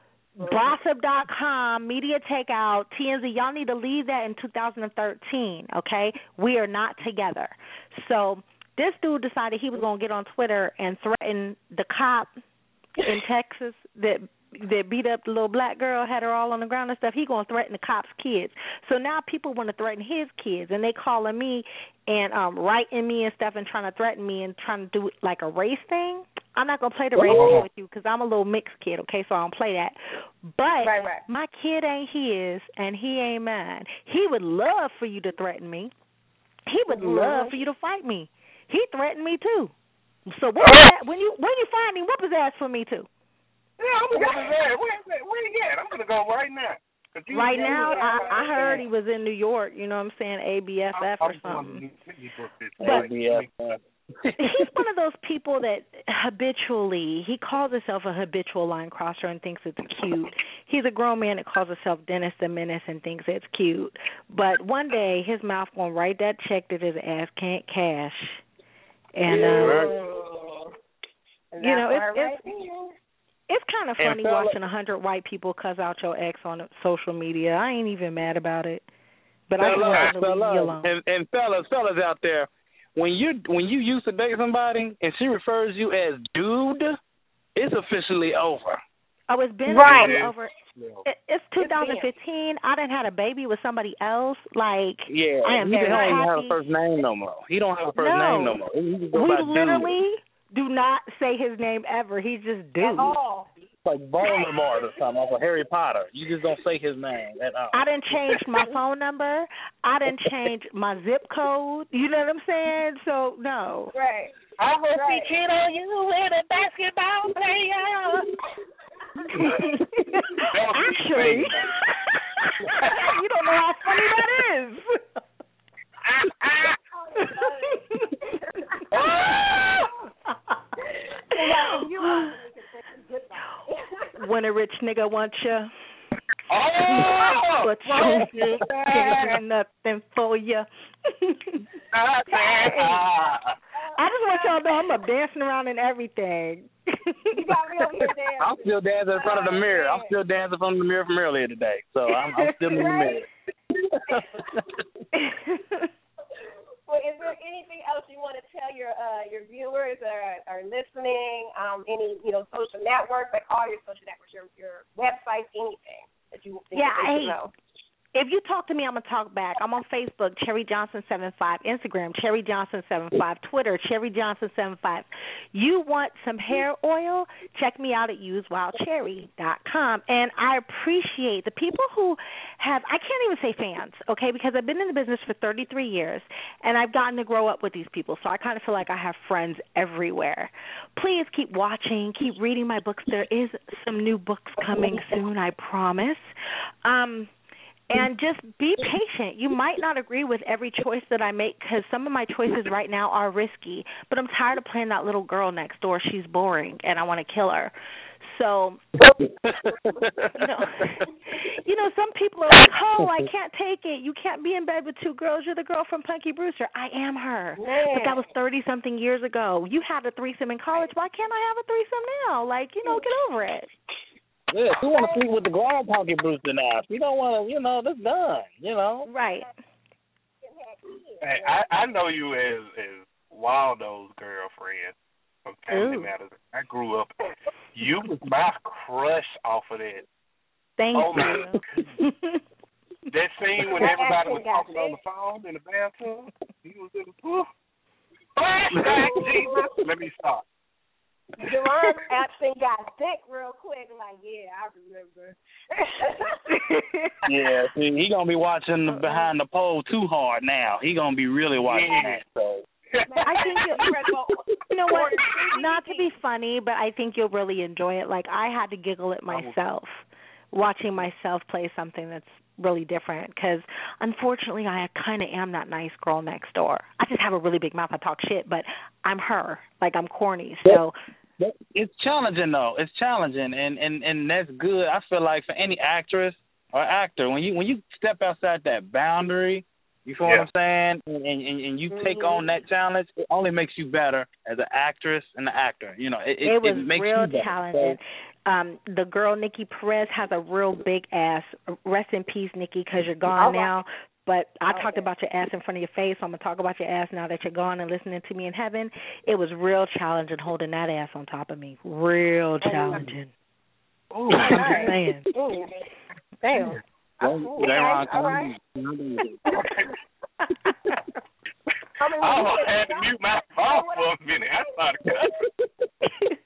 Gossip.com, Media Takeout, TMZ, y'all need to leave that in 2013, okay? We are not together. So this dude decided he was going to get on Twitter and threaten the cop in Texas that beat up the little black girl, had her all on the ground and stuff. He going to threaten the cops' kids. So now people want to threaten his kids, and they calling me and writing me and stuff and trying to threaten me and trying to do like a race thing. I'm not going to play the race thing with you because I'm a little mixed kid, okay, so I don't play that. But my kid ain't his and he ain't mine. He would love for you to threaten me. He would love for you to fight me. He threatened me too. So when you find him, whoop his ass for me too. Yeah, I'm gonna go there. Where you at? I'm gonna go right now. Right now, I heard he was in New York. You know what I'm saying? ABFF or something. But he's one of those people that habitually, he calls himself a habitual line crosser and thinks it's cute. He's a grown man that calls himself Dennis the Menace and thinks it's cute. But one day, his mouth gonna write that check that his ass can't cash. And it's kind of funny watching 100 white people cuss out your ex on social media. I ain't even mad about it, but I just want to leave you alone. And fellas out there, when you used to date somebody and she refers you as dude, it's officially over. Oh, it's been over. It's 2015. I done had a baby with somebody else. Like, I am very happy. He don't have a first name no more. He don't have a first name no more. We literally do not say his name ever. He's just dude. like Voldemort or something, off of Harry Potter. You just don't say his name at all. I done changed my phone number. I done changed my zip code. You know what I'm saying? So, no. Right. I will see kid on you with a basketball player. Actually, you don't know how funny that is. When a rich nigga wants you, but you can't do nothing for you. I just want y'all to know I'm up dancing around and everything. You got me over here dancing. I'm still dancing in front of the mirror. I'm still dancing in front of the mirror from earlier today. So I'm still in the mirror. Well, is there anything else you want to tell your viewers that are listening? Any social networks, like all your social networks, your websites, anything that you think they should know? If you talk to me, I'm going to talk back. I'm on Facebook, Cherry Johnson 75, Instagram, Cherry Johnson 75, Twitter, Cherry Johnson 75. You want some hair oil? Check me out at usewildcherry.com. And I appreciate the people who have, I can't even say fans, okay, because I've been in the business for 33 years, and I've gotten to grow up with these people, so I kind of feel like I have friends everywhere. Please keep watching, keep reading my books. There is some new books coming soon, I promise. And just be patient. You might not agree with every choice that I make because some of my choices right now are risky, but I'm tired of playing that little girl next door. She's boring, and I want to kill her. So, some people are like, oh, I can't take it. You can't be in bed with two girls. You're the girl from Punky Brewster. I am her. Man. But that was 30-something years ago. You had a threesome in college. Why can't I have a threesome now? Like, get over it. Yeah, we want to sleep with the grown Punky Brewster now. We don't want to, that's done, Right. Hey, I know you as Waldo's girlfriend from Family Matters. I grew up. You was my crush off of that. Thank you. That scene when everybody was talking on the phone in the bathroom, he was in the pool. Flashback, Jesus. Let me stop. Jerome actually got thick real quick, like, yeah, I remember. Yeah, see, he gonna be watching Behind the Pole too hard now. He gonna be really watching that. So I think you know what? Not to be funny, but I think you'll really enjoy it. Like, I had to giggle at myself watching myself play something that's really different because, unfortunately, I kind of am that nice girl next door. I just have a really big mouth. I talk shit, but I'm her. Like, I'm corny. So it's challenging, though. It's challenging, and that's good. I feel like for any actress or actor, when you step outside that boundary, you feel what I'm saying, and you take on that challenge, it only makes you better as an actress and an actor. It was makes real you better. challenging. The girl, Nikki Perez, has a real big ass. Rest in peace, Nikki, because you're gone now. But I talked about your ass in front of your face, so I'm going to talk about your ass now that you're gone and listening to me in heaven. It was real challenging holding that ass on top of me. Real challenging. Ooh, I'm just saying. Damn. I had to mute my phone for a minute. I started cussing.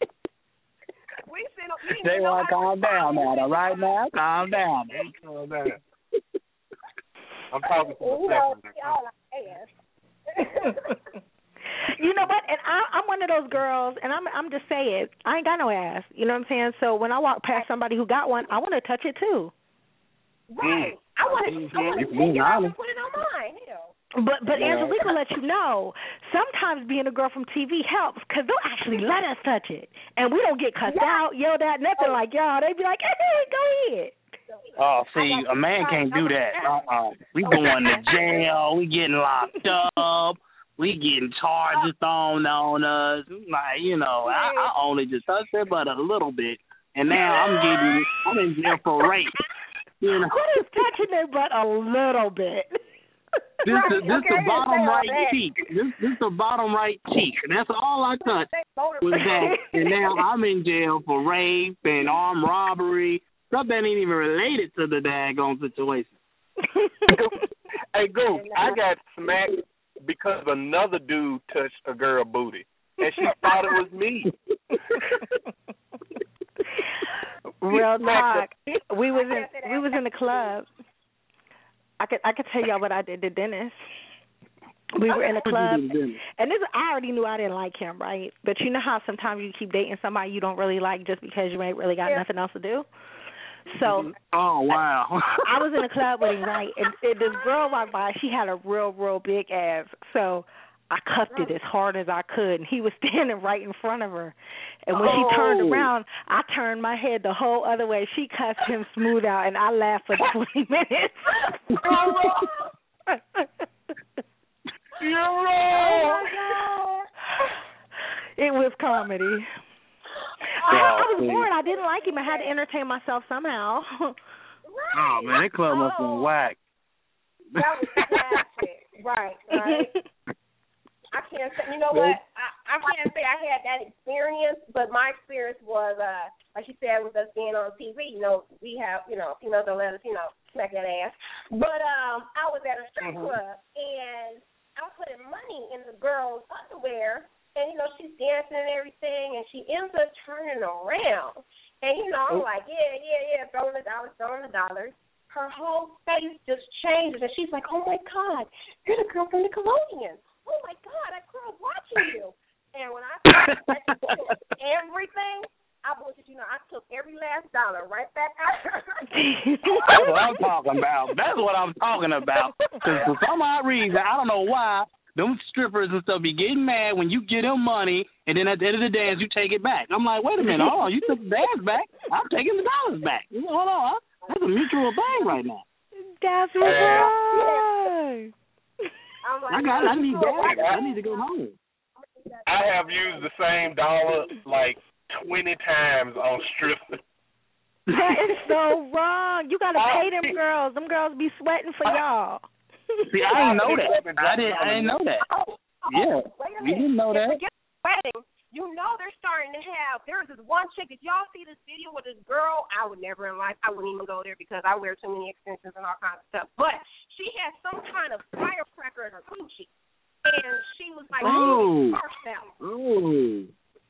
J-Ron, calm down now. All right, now? Calm down. Calm down. I'm talking to myself. You know what? And I'm one of those girls, and I'm just saying, I ain't got no ass. You know what I'm saying? So when I walk past somebody who got one, I want to touch it too. Right. I want to take it out and put it on mine. Hell. But Angelique will let you know, sometimes being a girl from TV helps because they'll actually let us touch it. And we don't get cussed out, yelled at, nothing like y'all. They be like, hey, go ahead. Oh, see, a man can't do that. We going to jail. We getting locked up. We getting charges thrown on us. Like, I only just touched it, but a little bit. And now I'm in jail for rape. Who is touching their butt a little bit? This the bottom right cheek. This the bottom right cheek. That's all I touched was that. And now I'm in jail for rape and armed robbery. Stuff that ain't even related to the daggone situation. Hey, Goose, I got smacked because another dude touched a girl booty. And she thought it was me. Real talk. We was in the club. I could tell y'all what I did to Dennis. We were in a club, and I already knew I didn't like him, right? But you know how sometimes you keep dating somebody you don't really like just because you ain't really got nothing else to do? So, oh, wow. I was in a club with him, right? And this girl walked by. She had a real big ass. So, I cuffed it as hard as I could, and he was standing right in front of her. And when she turned around, I turned my head the whole other way. She cussed him smooth out, and I laughed for 20 minutes. You're wrong. It was comedy. I was bored. I didn't like him. I had to entertain myself somehow. Oh, man, that club must have been whack. That was classic. Right. I can't say, you know what? I can't say I had that experience, but my experience was, like you said, with us being on TV. You know, we have, females don't let us, smack that ass. But I was at a strip club, and I was putting money in the girl's underwear, and, she's dancing and everything, and she ends up turning around. And, I'm like, yeah, throwing the dollars. Her whole face just changes, and she's like, oh, my God, you're the girl from Nickelodeon. Oh, my God, that girl's watching you. And when I started everything, I took every last dollar right back out. That's what I'm talking about. Because for some odd reason, I don't know why, them strippers and stuff be getting mad when you get them money, and then at the end of the dance, you take it back. I'm like, wait a minute, hold on, you took the dance back. I'm taking the dollars back. Hold on, that's a mutual thing right now. That's right. I need gas. I need to go home. I have used the same dollar like 20 times on strippers. That is so wrong. You got to pay them girls. Them girls be sweating for y'all. See, I didn't know that. I didn't know that. Yeah, you didn't know that. Wedding, they're starting to have. There's this one chick. Did y'all see this video with this girl? I would never in life. I wouldn't even go there because I wear too many extensions and all kinds of stuff. But she had some kind of firecracker in her coochie, and she was like, "Oh, oh."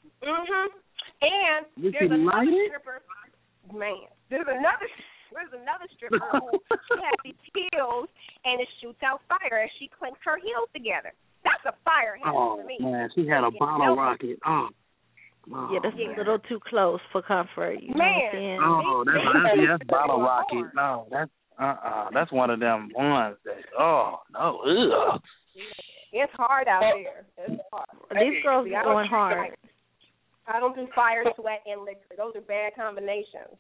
And there's another stripper. Man, there's another stripper who she has these heels, and it shoots out fire as she clinks her heels together. That's a fire hazard for me. Oh, man, she had a bottle rocket. Oh. Yeah, that's a little too close for comfort. You know that's bottle rocket. No, that's one of them ones that, no, ugh. It's hard out there. It's hard. These girls are going hard. I don't do fire, sweat, and liquor. Those are bad combinations.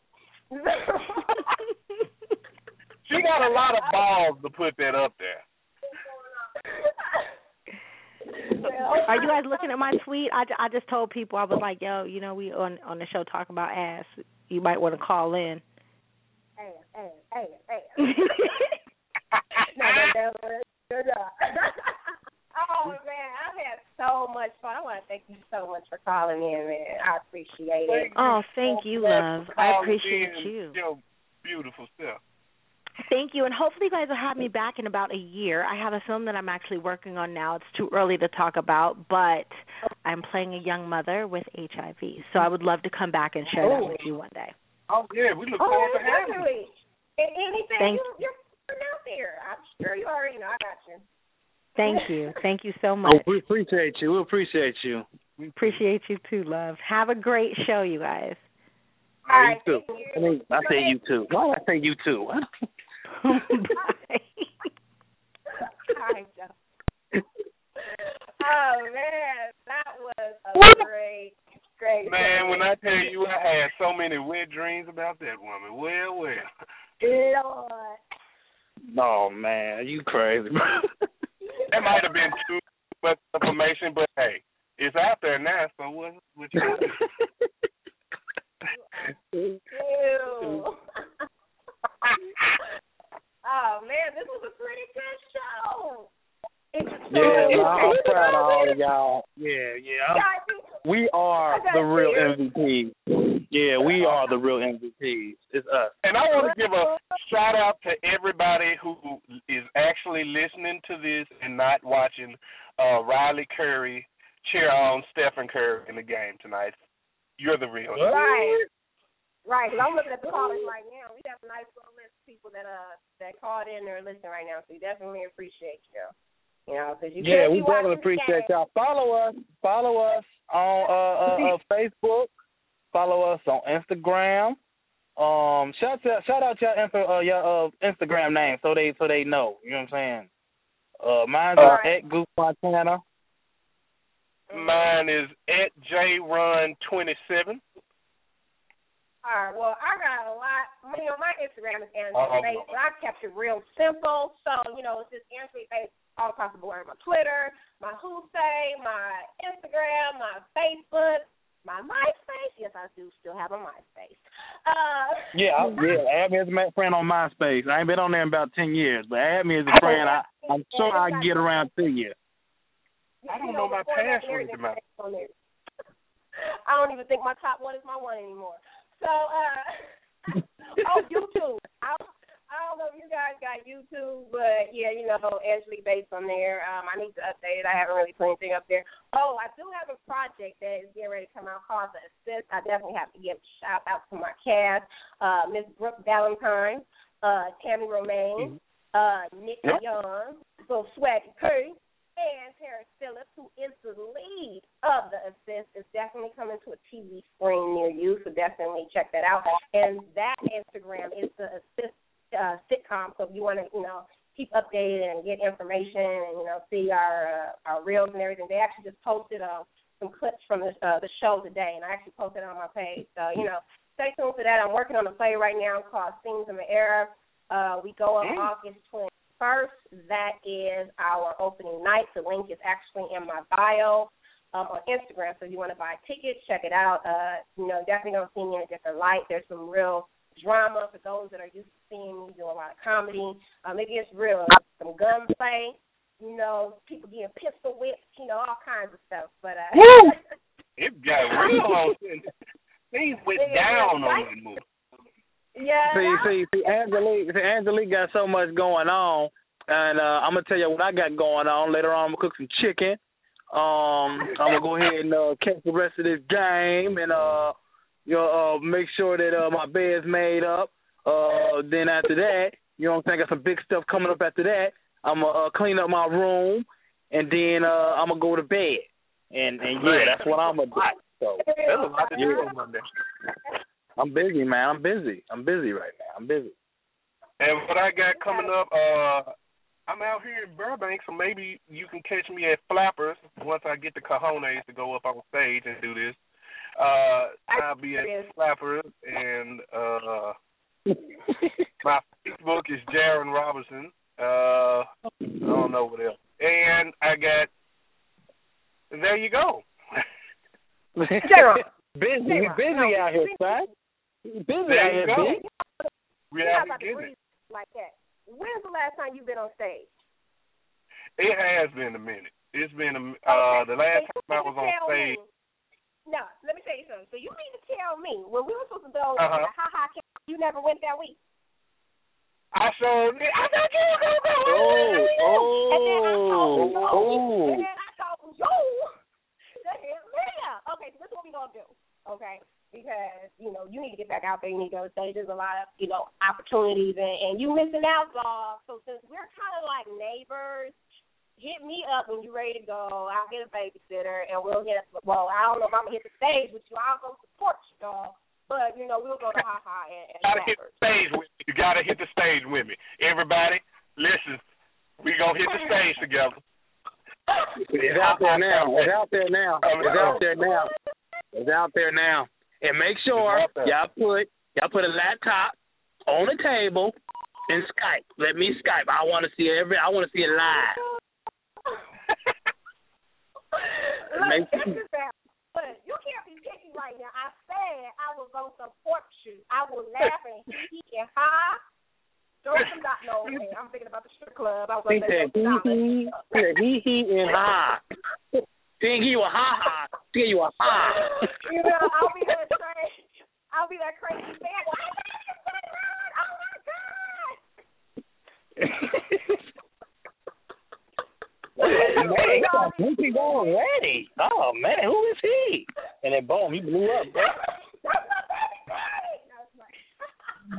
She got a lot of balls to put that up there. Are you guys looking at my tweet? I just told people, I was like, yo, we on the show talking about ass. You might want to call in. Ass. Oh, man, I've had so much fun. I want to thank you so much for calling in, man. I appreciate it. Oh, thank you, love. I appreciate you. Beautiful stuff. Thank you, and hopefully you guys will have me back in about a year. I have a film that I'm actually working on now. It's too early to talk about, but I'm playing a young mother with HIV, so I would love to come back and share that with you one day. Oh, yeah, we look forward to having you. Anything you're putting out there, I'm sure you already know. I got you. Thank you. Thank you so much. Oh, we appreciate you. We appreciate you. We appreciate you too, love. Have a great show, you guys. All right, you too. I say you too. Why did I say you too? Bye. Hi, Joe. Oh, man, that was a great. Man, when I tell you I had so many wet dreams about that woman. Well. Lord. Oh, man, you crazy. That might have been too much information, but, hey, it's out there now, so what you want to do? Ew. Oh, man, this was a pretty good show. I'm proud of all of y'all. We are the real MVPs. Yeah, we are the real MVPs. It's us. And I want to give a shout-out to everybody who is actually listening to this and not watching Riley Curry cheer on Stephen Curry in the game tonight. You're the real. Right. Right, because I'm looking at the callers right now. We have a nice little list of people that called in or listening right now, so we definitely appreciate you. You know, because you we definitely appreciate y'all. Follow us on Facebook. Follow us on Instagram. Shout out your Instagram name so they know. You know what I'm saying? Mine's at Goof Montana. Mine is at JRun27. All right, well, I got a lot. You know, my Instagram is Angela-based, but I kept it real simple. So, you know, it's just Angela-based all across the board. My Twitter, my Hoopay, my Instagram, my Facebook, my MySpace. Yes, I do still have a MySpace. Add me as a friend on MySpace. I ain't been on there in about 10 years, but add me as a friend. I'm sure I can get around to you. I don't know my password. I don't even think my top one is my one anymore. So, YouTube. I don't know if you guys got YouTube, but, yeah, you know, Angela based on there. I need to update it. I haven't really put anything up there. Oh, I do have a project that is getting ready to come out called The Assist. I definitely have to give a shout-out to my cast, Miss Brooke Valentine, Tammy Romaine, Nick Young, Bill Swaggy Curry, and Paris Phillips, who is the lead of The Assist, is definitely coming to a TV screen near you, so definitely check that out. And that Instagram is The Assist sitcom, so if you want to, you know, keep updated and get information and, you know, see our reels and everything. They actually just posted some clips from the show today, and I actually posted it on my page. So, you know, stay tuned for that. I'm working on a play right now called Scenes in the Air. We go up August 21st. That is our opening night. The link is actually in my bio on Instagram. So if you want to buy tickets, check it out. You know, definitely going to see me in a different light. There's some real drama for those that are used to seeing me do a lot of comedy. Maybe it's real. Some gunplay, you know, people getting pistol whipped, you know, all kinds of stuff. But it got real on things went down on that movie. Yeah. See, Angelique got so much going on, and I'm gonna tell you what I got going on. Later on, I'm gonna cook some chicken. I'm gonna go ahead and catch the rest of this game, and make sure that my bed's made up. Then after that, you know what I'm saying, I got some big stuff coming up after that. I'm gonna clean up my room, and then I'm gonna go to bed. And that's what I'm gonna do. So there's a lot to do on Monday. I'm busy, man. I'm busy right now. I'm busy. And what I got coming up, I'm out here in Burbank, so maybe you can catch me at Flappers once I get the cojones to go up on stage and do this. I'll be at Flappers, and my Facebook is Jaron Robinson. I don't know what else. And I got, there you go. Jaron. Busy out here, son. Busy out here, B. We have to get it. Like that. When's the last time you've been on stage? It has been a minute. It's been the last time I was on stage. No, let me tell you something. So you mean to tell me when we were supposed to go to the Ha-Ha Camp, you never went that week? I thought you were going to go. And then I told yo. Okay, so this is what we're going to do, okay? Because, you know, you need to get back out there. You need to go to stage. There's a lot of, you know, opportunities, and you missing out, dog. So since we're kind of like neighbors, hit me up when you're ready to go. I'll get a babysitter, and we'll hit, well, I don't know if I'm going to hit the stage with you. I'll go support you, dog. But, you know, we'll go to Ha-Ha and gotta hit the stage with me. You got to hit the stage with me. Everybody, listen, we're going to hit the stage together. It's out there now. It's out there now. It's out there now. It's out there now. And make sure y'all put a laptop on the table and Skype. Let me Skype. I want to see it live. But you can't be picky right now. I said I was going to support you. I was laughing. He and ha. No, I'm thinking about the strip club. I was he said he and ha. Think you a ha. Think you a ha. You know, I'll be that crazy fan. Oh my God. Who's he going already? Oh man, who is he? And then boom, he blew up, bro. That's my baby daddy. No,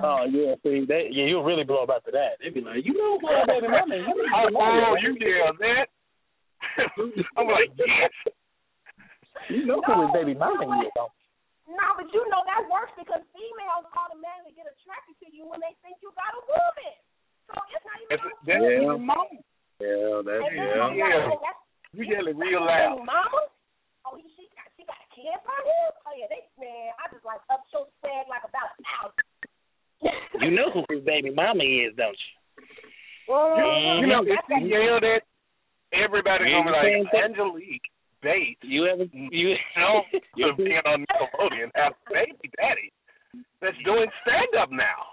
Oh yeah, see, you'll really blow up after that. They'd be like, you know who my baby mama is? Oh, you yell that? I'm like, yes. You know who his baby mama is, don't you? No, but you know that's worse because females automatically get attracted to you when they think you got a woman. So it's not even mama. Yeah, that's You yelling real loud. Mama? Oh, she got kids on him? Oh yeah, I just like up so sad like about 1,000. You know who his baby mama is, don't you? You know, if you yell that, everybody's gonna be like, Angelique Bates. You've been on Nickelodeon have baby daddy that's doing stand up now.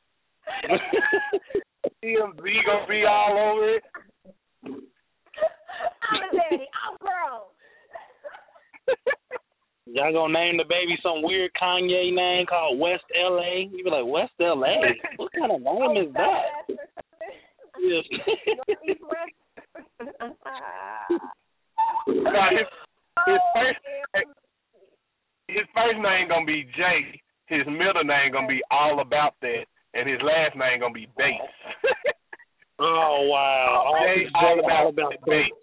TMZ gonna be all over it. I'm a daddy, I'm grown. Y'all gonna name the baby some weird Kanye name called West LA? You be like, West LA? What kind of name is that? Yes. His first name gonna be Jay. His middle name gonna be All About That, and his last name gonna be Bates. Oh wow! Jay, all about Bates.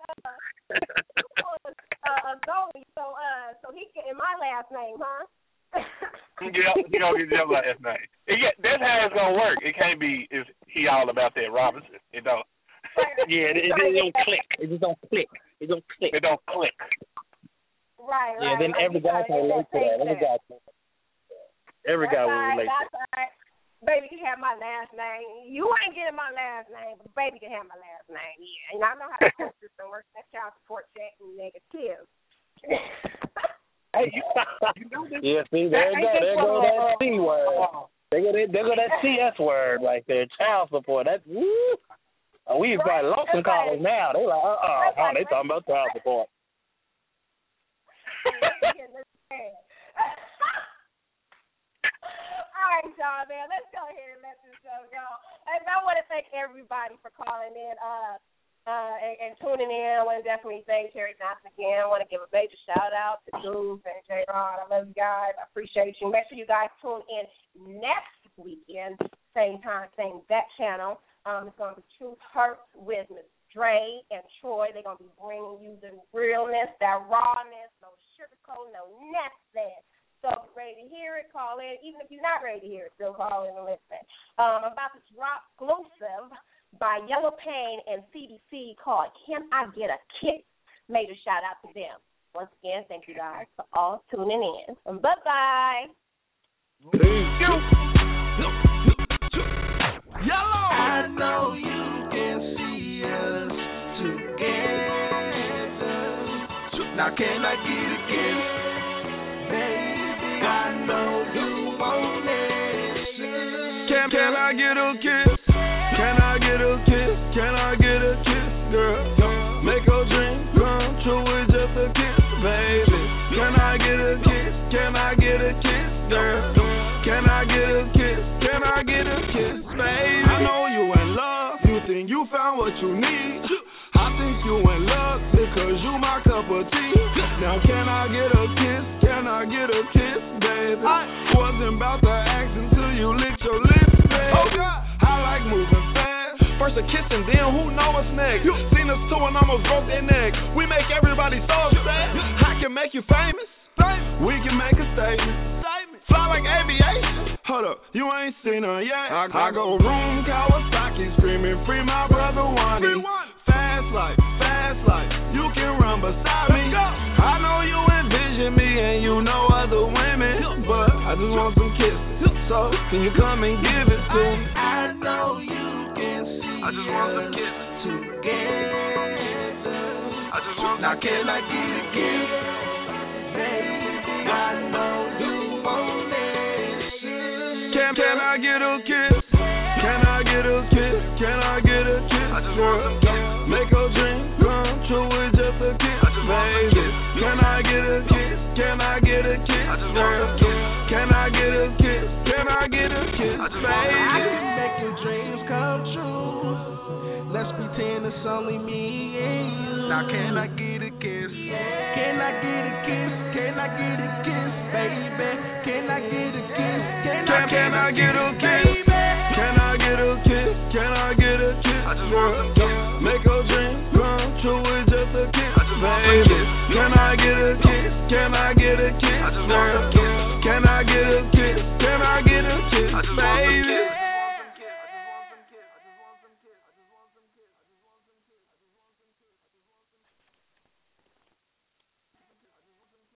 So he getting my last name, huh? Yeah, he gonna get your last name. That's how it's gonna work. It can't be if he all about that Robinson. It don't. Yeah, it don't click. It just don't click. It don't click. It don't click. Right. Yeah, then every guy can relate to that. Every guy will relate to that. Baby can have my last name. You ain't getting my last name, but baby can have my last name. Yeah, and I know how the court system works. That child support check and negative. Yeah, see, there go that C word. There go that CS word right there, child support. That's woo. We've got lost in college now. They like, they talking about child support. All right, y'all, man. Let's go ahead and let this show go. And I want to thank everybody for calling in and tuning in. I want to definitely thank Terry Johnson again. I want to give a major shout-out to Goof and J-Rod. I love you guys. I appreciate you. Make sure you guys tune in next weekend, same time, same that channel. It's going to be Truth Hurts with Miss Dre and Troy. They're going to be bringing you the realness, that rawness, no sugarcoat, no nothing. So if you're ready to hear it, call in. Even if you're not ready to hear it, still call in and listen. I'm about to drop exclusive by Yellow Pain and CDC called Can I Get a Kiss? Major shout out to them. Once again, thank you guys for all tuning in. And bye-bye. Yellow! I know you can see us together. Now can I get a kiss? Baby, I know you want it. Can I get a kiss? Can I get a kiss? Can I get a kiss, girl? Make a dream come true with just a kiss, baby. Can I get a kiss? Can I get a kiss, girl? Can I get a kiss? Can I get a kiss, baby? I know you in love. You think you found what you need. I think you in love because you my cup of tea. Now can I get a kiss? Can I get a kiss, baby? Wasn't about to ask until you licked your lips, baby. Oh God, I like moving fast. First a kiss and then who know what's next. Seen us two and almost broke their neck. We make everybody so upset. I can make you famous. We can make a statement. Fly like aviation. Hold up, you ain't seen her yet. I go room Kawasaki screaming, free my brother Wani. Fast life, you can run beside me. I know you envision me and you know other women, but I just want some kisses. So can you come and give it to me? I know you can see. I just want some kisses together. I just want. Now can I get a kiss? Baby, I know you want it. Can I get a kiss? Can I get a kiss? Can I get a kiss? I just want some kiss. Make a dream come true with just a kiss, baby. Can I get a kiss? Can I get a kiss? I just want some kiss. Can I get a kiss? Can I get a kiss, baby? I can make your dreams come true. Let's be pretend it's only me and you. Now can I get a kiss? Can I get a kiss? Can I get a kiss, baby? Can I get a kiss? Can I get a kiss, baby? Can I get a kiss? Can I get a kiss? I just want some kiss.